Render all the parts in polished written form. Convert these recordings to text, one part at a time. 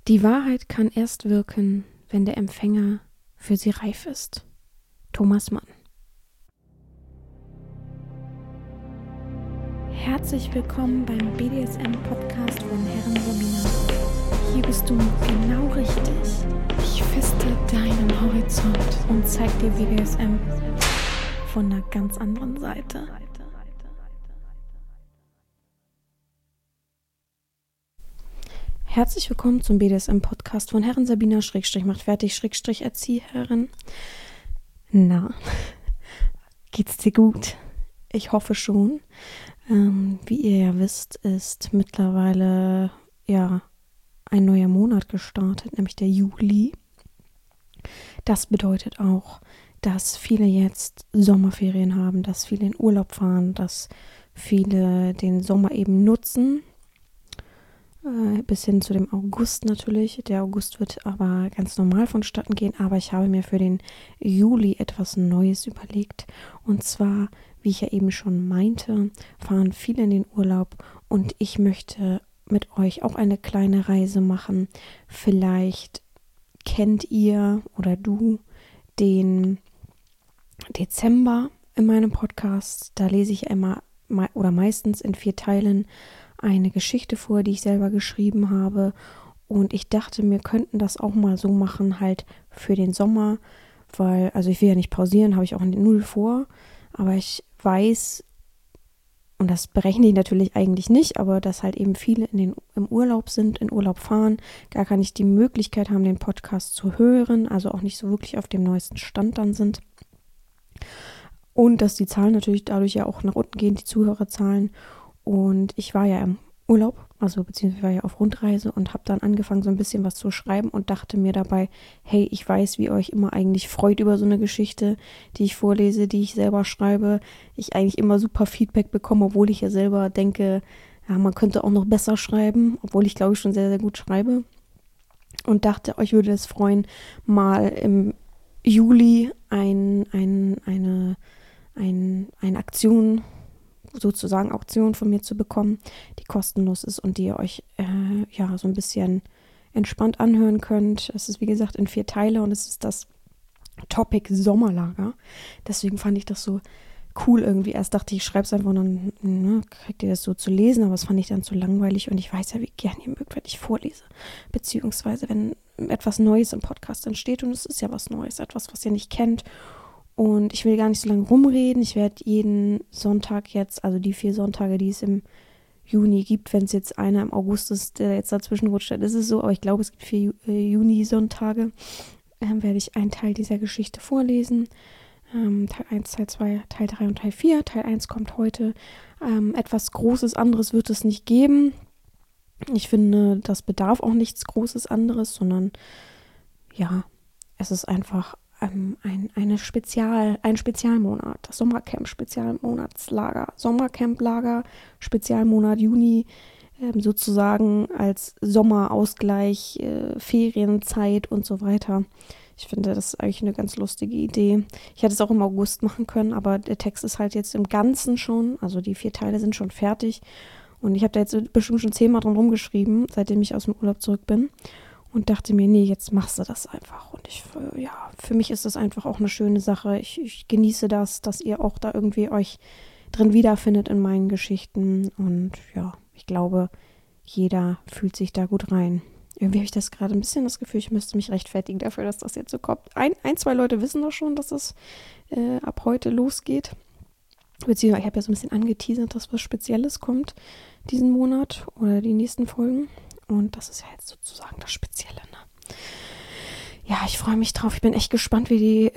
Die Wahrheit kann erst wirken, wenn der Empfänger für sie reif ist. Thomas Mann. Herzlich willkommen beim BDSM-Podcast von Herren Sabina. Hier bist du genau richtig. Ich feste deinen Horizont und zeig dir BDSM von einer ganz anderen Seite. Herzlich willkommen zum BDSM-Podcast von Herren Sabina macht fertig Erzieherin. Na, geht's dir gut? Ich hoffe schon. Wie ihr ja wisst, ist mittlerweile ein neuer Monat gestartet, nämlich der Juli. Das bedeutet auch, dass viele jetzt Sommerferien haben, dass viele in Urlaub fahren, dass viele den Sommer eben nutzen. Bis hin zu dem August natürlich. Der August wird aber ganz normal vonstatten gehen, aber ich habe mir für den Juli etwas Neues überlegt. Und zwar, wie ich ja eben schon meinte, fahren viele in den Urlaub und ich möchte mit euch auch eine kleine Reise machen. Vielleicht kennt ihr oder du den Dezember in meinem Podcast. Da lese ich immer oder meistens in 4 Teilen eine Geschichte vor, die ich selber geschrieben habe, und ich dachte, wir könnten das auch mal so machen, halt für den Sommer, weil, also ich will ja nicht pausieren, habe ich auch null vor, aber ich weiß, und das berechne ich natürlich eigentlich nicht, aber dass halt eben viele im Urlaub sind, in Urlaub fahren, gar nicht die Möglichkeit haben, den Podcast zu hören, also auch nicht so wirklich auf dem neuesten Stand dann sind. Und dass die Zahlen natürlich dadurch ja auch nach unten gehen, die Zuhörerzahlen. Und ich war ja im Urlaub, also beziehungsweise war ja auf Rundreise und habe dann angefangen, so ein bisschen was zu schreiben und dachte mir dabei, hey, ich weiß, wie ihr euch immer eigentlich freut über so eine Geschichte, die ich vorlese, die ich selber schreibe. Ich eigentlich immer super Feedback bekomme, obwohl ich ja selber denke, ja, man könnte auch noch besser schreiben, obwohl ich, glaube ich, schon sehr, sehr gut schreibe. Und dachte, euch würde es freuen, mal im Juli eine Aktion, sozusagen Auktion von mir zu bekommen, die kostenlos ist und die ihr euch so ein bisschen entspannt anhören könnt. Es ist, wie gesagt, in 4 Teile und es ist das Topic Sommerlager. Deswegen fand ich das so cool irgendwie. Erst dachte ich schreibe es einfach und dann kriegt ihr das so zu lesen, aber das fand ich dann zu langweilig und ich weiß ja, wie gern ihr mögt, wenn ich vorlese. Beziehungsweise, wenn etwas Neues im Podcast entsteht und es ist ja was Neues, etwas, was ihr nicht kennt. Und ich will gar nicht so lange rumreden. Ich werde jeden Sonntag jetzt, also die 4 Sonntage, die es im Juni gibt, wenn es jetzt einer im August ist, der jetzt dazwischen rutscht, dann ist es so. Aber ich glaube, es gibt 4 Juni-Sonntage. Werde ich einen Teil dieser Geschichte vorlesen. Teil 1, Teil 2, Teil 3 und Teil 4. Teil 1 kommt heute. Etwas Großes anderes wird es nicht geben. Ich finde, das bedarf auch nichts Großes anderes, sondern ja, es ist einfach ein Spezialmonat, das Sommercamp-Spezialmonatslager, Sommercamp-Lager, Spezialmonat Juni, sozusagen als Sommerausgleich, Ferienzeit und so weiter. Ich finde, das ist eigentlich eine ganz lustige Idee. Ich hätte es auch im August machen können, aber der Text ist halt jetzt im Ganzen schon, also die 4 Teile sind schon fertig und ich habe da jetzt bestimmt schon 10-mal dran rumgeschrieben, seitdem ich aus dem Urlaub zurück bin. Und dachte mir, nee, jetzt machst du das einfach. Und für mich ist das einfach auch eine schöne Sache. Ich genieße das, dass ihr auch da irgendwie euch drin wiederfindet in meinen Geschichten. Und ja, ich glaube, jeder fühlt sich da gut rein. Irgendwie habe ich das gerade ein bisschen das Gefühl, ich müsste mich rechtfertigen dafür, dass das jetzt so kommt. 2 Leute wissen doch schon, dass das ab heute losgeht. Beziehungsweise ich habe ja so ein bisschen angeteasert, dass was Spezielles kommt diesen Monat oder die nächsten Folgen. Und das ist ja jetzt sozusagen das Spezielle, ne? Ja, ich freue mich drauf. Ich bin echt gespannt, wie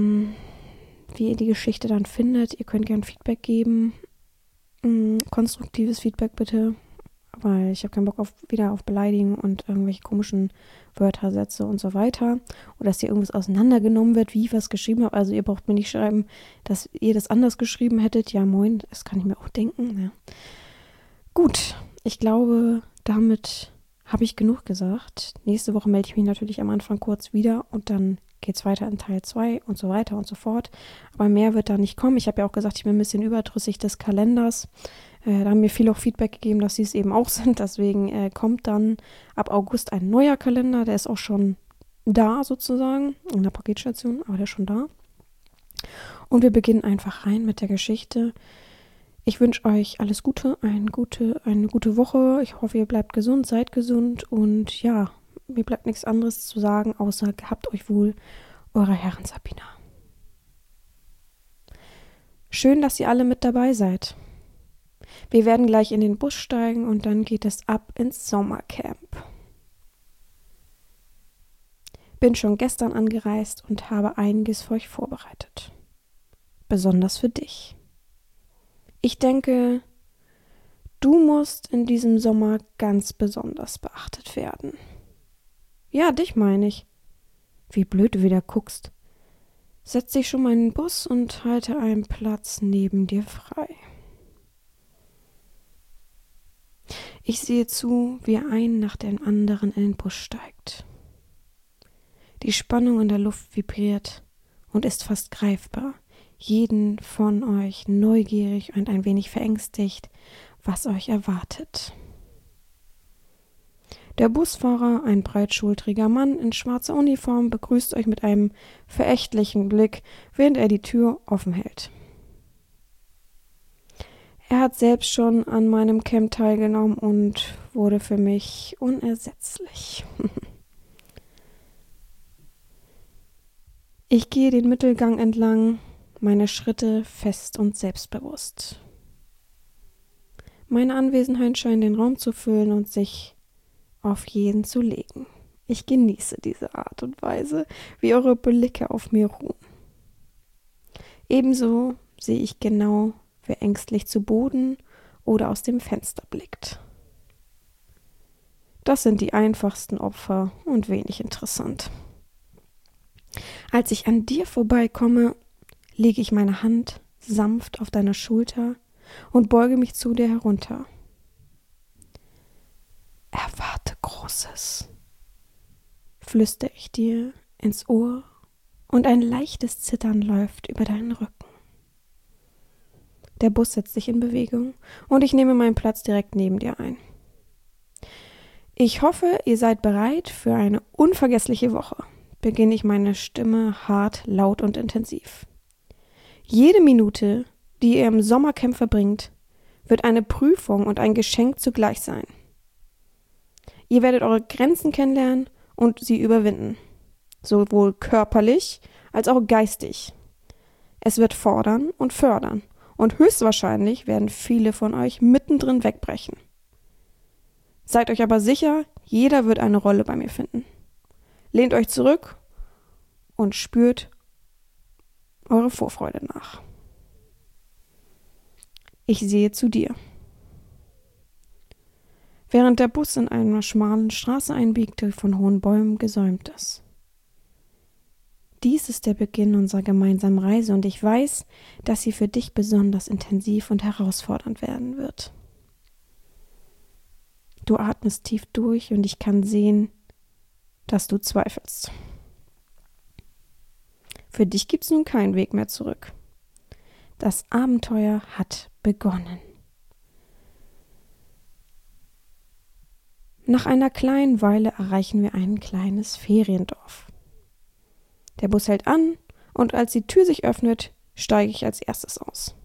ihr die Geschichte dann findet. Ihr könnt gerne Feedback geben. Konstruktives Feedback bitte. Weil ich habe keinen Bock wieder auf Beleidigen und irgendwelche komischen Wörter, Sätze und so weiter. Oder dass hier irgendwas auseinandergenommen wird, wie ich was geschrieben habe. Also ihr braucht mir nicht schreiben, dass ihr das anders geschrieben hättet. Ja, moin, das kann ich mir auch denken. Ja. Gut, ich glaube, damit habe ich genug gesagt. Nächste Woche melde ich mich natürlich am Anfang kurz wieder und dann geht es weiter in Teil 2 und so weiter und so fort. Aber mehr wird da nicht kommen. Ich habe ja auch gesagt, ich bin ein bisschen überdrüssig des Kalenders. Da haben mir viele auch Feedback gegeben, dass sie es eben auch sind. Deswegen kommt dann ab August ein neuer Kalender. Der ist auch schon da sozusagen, in der Paketstation, aber der ist schon da. Und wir beginnen einfach rein mit der Geschichte. Ich wünsche euch alles Gute, eine gute Woche. Ich hoffe, ihr bleibt gesund, seid gesund. Und ja, mir bleibt nichts anderes zu sagen, außer gehabt euch wohl, eure Herren Sabina. Schön, dass ihr alle mit dabei seid. Wir werden gleich in den Bus steigen und dann geht es ab ins Sommercamp. Bin schon gestern angereist und habe einiges für euch vorbereitet. Besonders für dich. Ich denke, du musst in diesem Sommer ganz besonders beachtet werden. Ja, dich meine ich. Wie blöd du wieder guckst. Setz dich schon mal in den Bus und halte einen Platz neben dir frei. Ich sehe zu, wie ein nach dem anderen in den Bus steigt. Die Spannung in der Luft vibriert und ist fast greifbar. Jeden von euch neugierig und ein wenig verängstigt, was euch erwartet. Der Busfahrer, ein breitschultriger Mann in schwarzer Uniform, begrüßt euch mit einem verächtlichen Blick, während er die Tür offen hält. Er hat selbst schon an meinem Camp teilgenommen und wurde für mich unersetzlich. Ich gehe den Mittelgang entlang, meine Schritte fest und selbstbewusst. Meine Anwesenheit scheint den Raum zu füllen und sich auf jeden zu legen. Ich genieße diese Art und Weise, wie eure Blicke auf mir ruhen. Ebenso sehe ich genau, wer ängstlich zu Boden oder aus dem Fenster blickt. Das sind die einfachsten Opfer und wenig interessant. Als ich an dir vorbeikomme, lege ich meine Hand sanft auf deine Schulter und beuge mich zu dir herunter. Erwarte Großes, flüstere ich dir ins Ohr und ein leichtes Zittern läuft über deinen Rücken. Der Bus setzt sich in Bewegung und ich nehme meinen Platz direkt neben dir ein. Ich hoffe, ihr seid bereit für eine unvergessliche Woche. Beginne ich meine Stimme hart, laut und intensiv. Jede Minute, die ihr im Sommercamp verbringt, wird eine Prüfung und ein Geschenk zugleich sein. Ihr werdet eure Grenzen kennenlernen und sie überwinden, sowohl körperlich als auch geistig. Es wird fordern und fördern und höchstwahrscheinlich werden viele von euch mittendrin wegbrechen. Seid euch aber sicher, jeder wird eine Rolle bei mir finden. Lehnt euch zurück und spürt eure Vorfreude nach. Ich sehe zu dir. Während der Bus in einer schmalen Straße einbiegt, die von hohen Bäumen gesäumt ist. Dies ist der Beginn unserer gemeinsamen Reise und ich weiß, dass sie für dich besonders intensiv und herausfordernd werden wird. Du atmest tief durch und ich kann sehen, dass du zweifelst. Für dich gibt's nun keinen Weg mehr zurück. Das Abenteuer hat begonnen. Nach einer kleinen Weile erreichen wir ein kleines Feriendorf. Der Bus hält an und als die Tür sich öffnet, steige ich als erstes aus.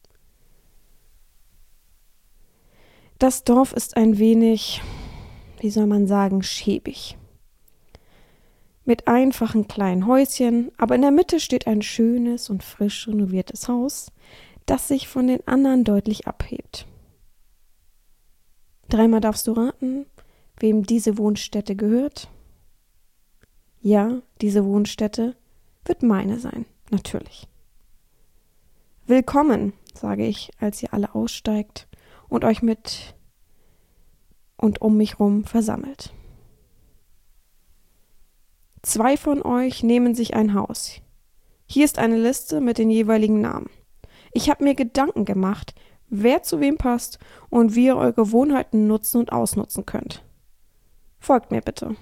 Das Dorf ist ein wenig, wie soll man sagen, schäbig. Mit einfachen kleinen Häuschen, aber in der Mitte steht ein schönes und frisch renoviertes Haus, das sich von den anderen deutlich abhebt. Dreimal darfst du raten, wem diese Wohnstätte gehört? Ja, diese Wohnstätte wird meine sein, natürlich. Willkommen, sage ich, als ihr alle aussteigt und euch mit und um mich rum versammelt. 2 von euch nehmen sich ein Haus. Hier ist eine Liste mit den jeweiligen Namen. Ich habe mir Gedanken gemacht, wer zu wem passt und wie ihr eure Gewohnheiten nutzen und ausnutzen könnt. Folgt mir bitte.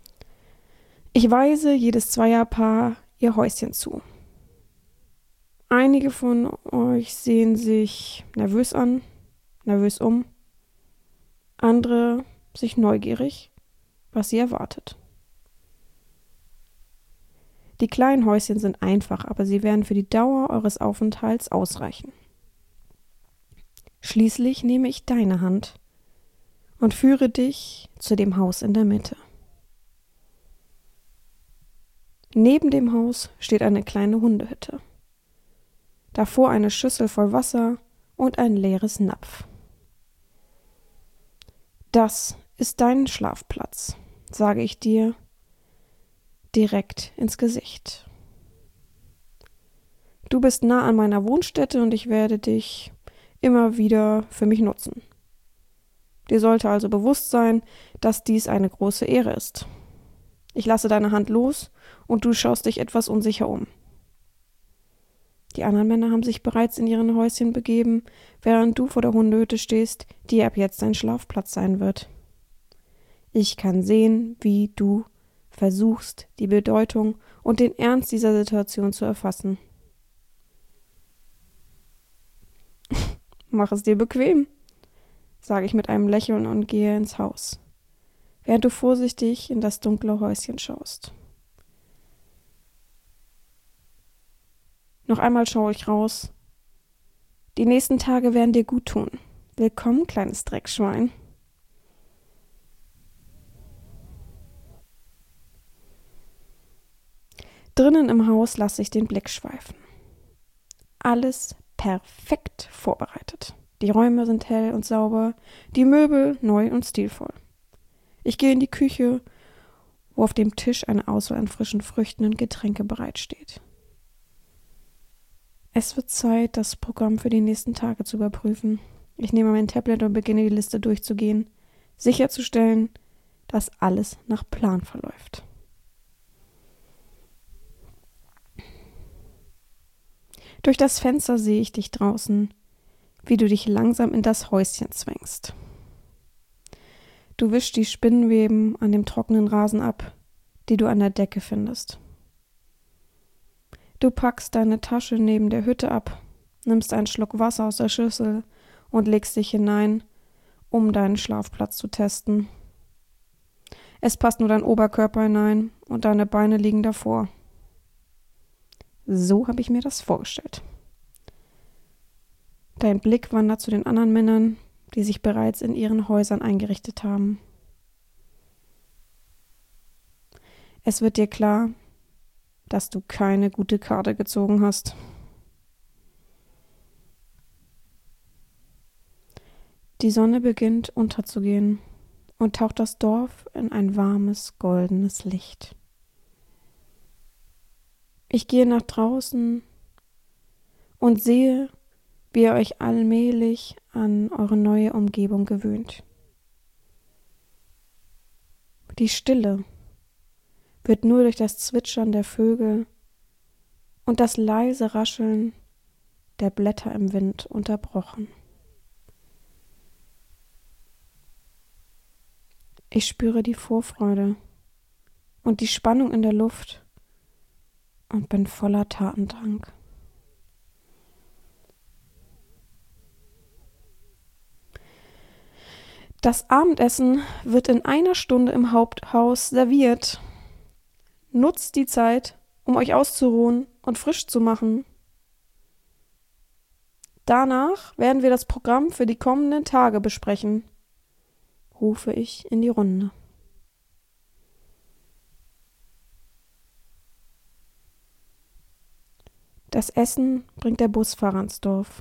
Ich weise jedes Zweierpaar ihr Häuschen zu. Einige von euch sehen sich nervös an, nervös um, andere sich neugierig, was sie erwartet. Die kleinen Häuschen sind einfach, aber sie werden für die Dauer eures Aufenthalts ausreichen. Schließlich nehme ich deine Hand und führe dich zu dem Haus in der Mitte. Neben dem Haus steht eine kleine Hundehütte. Davor eine Schüssel voll Wasser und ein leeres Napf. Das ist dein Schlafplatz, sage ich dir direkt ins Gesicht. Du bist nah an meiner Wohnstätte und ich werde dich immer wieder für mich nutzen. Dir sollte also bewusst sein, dass dies eine große Ehre ist. Ich lasse deine Hand los und du schaust dich etwas unsicher um. Die anderen Männer haben sich bereits in ihren Häuschen begeben, während du vor der Hundehütte stehst, die ab jetzt dein Schlafplatz sein wird. Ich kann sehen, wie du versuchst, die Bedeutung und den Ernst dieser Situation zu erfassen. Mach es dir bequem, sage ich mit einem Lächeln und gehe ins Haus, während du vorsichtig in das dunkle Häuschen schaust. Noch einmal schaue ich raus. Die nächsten Tage werden dir gut tun. Willkommen, kleines Dreckschwein. Drinnen im Haus lasse ich den Blick schweifen. Alles perfekt vorbereitet. Die Räume sind hell und sauber, die Möbel neu und stilvoll. Ich gehe in die Küche, wo auf dem Tisch eine Auswahl an frischen Früchten und Getränke bereitsteht. Es wird Zeit, das Programm für die nächsten Tage zu überprüfen. Ich nehme mein Tablet und beginne die Liste durchzugehen, sicherzustellen, dass alles nach Plan verläuft. Durch das Fenster sehe ich dich draußen, wie du dich langsam in das Häuschen zwängst. Du wischst die Spinnenweben an dem trockenen Rasen ab, die du an der Decke findest. Du packst deine Tasche neben der Hütte ab, nimmst einen Schluck Wasser aus der Schüssel und legst dich hinein, um deinen Schlafplatz zu testen. Es passt nur dein Oberkörper hinein und deine Beine liegen davor. So habe ich mir das vorgestellt. Dein Blick wandert zu den anderen Männern, die sich bereits in ihren Häusern eingerichtet haben. Es wird dir klar, dass du keine gute Karte gezogen hast. Die Sonne beginnt unterzugehen und taucht das Dorf in ein warmes, goldenes Licht. Ich gehe nach draußen und sehe, wie ihr euch allmählich an eure neue Umgebung gewöhnt. Die Stille wird nur durch das Zwitschern der Vögel und das leise Rascheln der Blätter im Wind unterbrochen. Ich spüre die Vorfreude und die Spannung in der Luft und bin voller Tatendrang. Das Abendessen wird in einer Stunde im Haupthaus serviert. Nutzt die Zeit, um euch auszuruhen und frisch zu machen. Danach werden wir das Programm für die kommenden Tage besprechen, rufe ich in die Runde. Das Essen bringt der Busfahrer ins Dorf.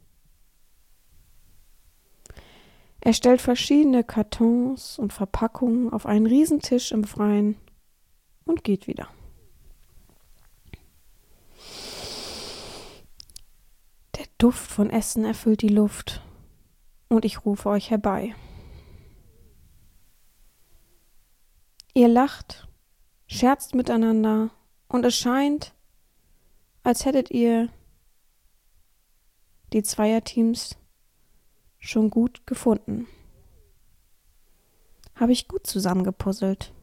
Er stellt verschiedene Kartons und Verpackungen auf einen Riesentisch im Freien und geht wieder. Der Duft von Essen erfüllt die Luft und ich rufe euch herbei. Ihr lacht, scherzt miteinander und es scheint, als hättet ihr die Zweierteams schon gut gefunden. Habe ich gut zusammengepuzzelt.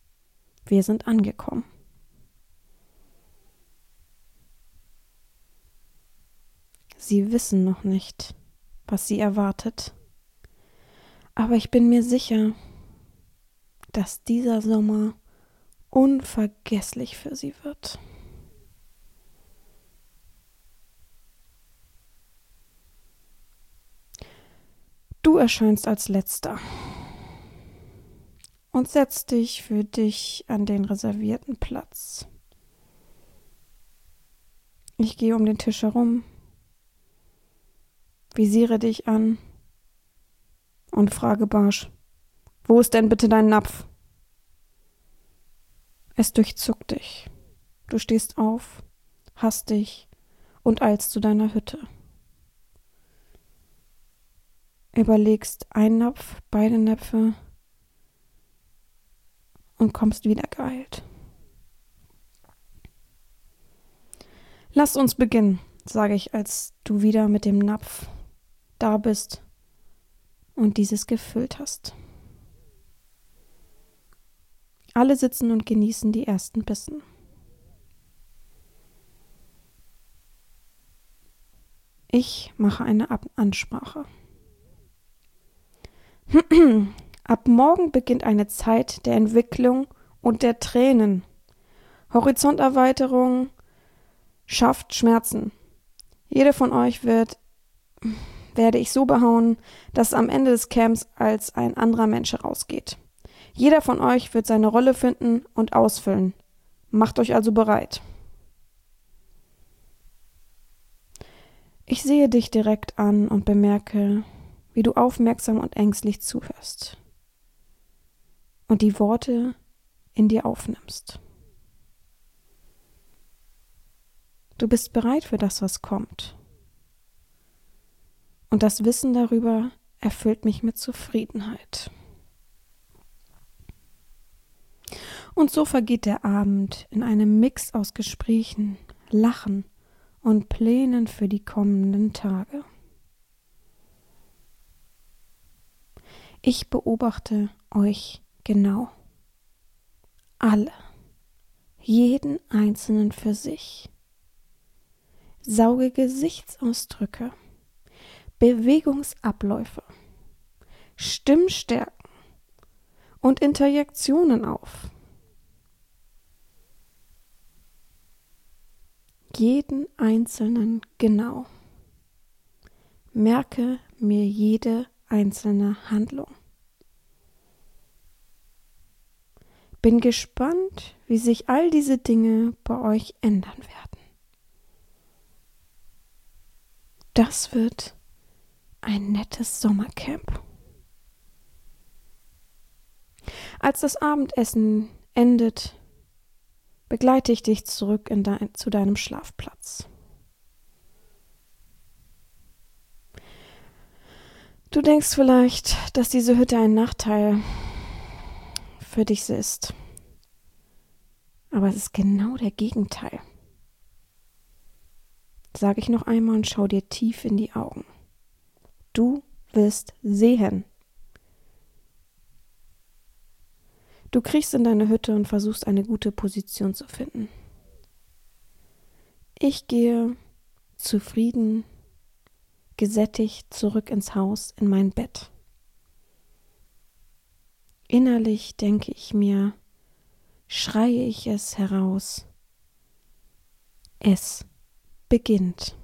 Wir sind angekommen. Sie wissen noch nicht, was sie erwartet. Aber ich bin mir sicher, dass dieser Sommer unvergesslich für sie wird. Du erscheinst als Letzter und setzt dich für dich an den reservierten Platz. Ich gehe um den Tisch herum, visiere dich an und frage barsch: Wo ist denn bitte dein Napf? Es durchzuckt dich. Du stehst auf, hastig und eilst zu deiner Hütte. Überlegst einen Napf, beide Näpfe und kommst wieder geeilt. Lass uns beginnen, sage ich, als du wieder mit dem Napf da bist und dieses gefüllt hast. Alle sitzen und genießen die ersten Bissen. Ich mache eine Ansprache. Ab morgen beginnt eine Zeit der Entwicklung und der Tränen. Horizonterweiterung schafft Schmerzen. Jede von euch werde ich so behauen, dass am Ende des Camps als ein anderer Mensch herausgeht. Jeder von euch wird seine Rolle finden und ausfüllen. Macht euch also bereit. Ich sehe dich direkt an und bemerke, wie du aufmerksam und ängstlich zuhörst und die Worte in dir aufnimmst. Du bist bereit für das, was kommt. Und das Wissen darüber erfüllt mich mit Zufriedenheit. Und so vergeht der Abend in einem Mix aus Gesprächen, Lachen und Plänen für die kommenden Tage. Ich beobachte euch genau. Alle. Jeden Einzelnen für sich. Sauge Gesichtsausdrücke, Bewegungsabläufe, Stimmstärken und Interjektionen auf. Jeden Einzelnen genau. Merke mir jede einzelne Handlung. Bin gespannt, wie sich all diese Dinge bei euch ändern werden. Das wird ein nettes Sommercamp. Als das Abendessen endet, begleite ich dich zurück zu deinem Schlafplatz. Du denkst vielleicht, dass diese Hütte ein Nachteil für dich ist. Aber es ist genau der Gegenteil. Sage ich noch einmal und schau dir tief in die Augen. Du wirst sehen. Du kriechst in deine Hütte und versuchst eine gute Position zu finden. Ich gehe zufrieden, gesättigt zurück ins Haus, in mein Bett. Innerlich denke ich mir, schreie ich es heraus. Es beginnt.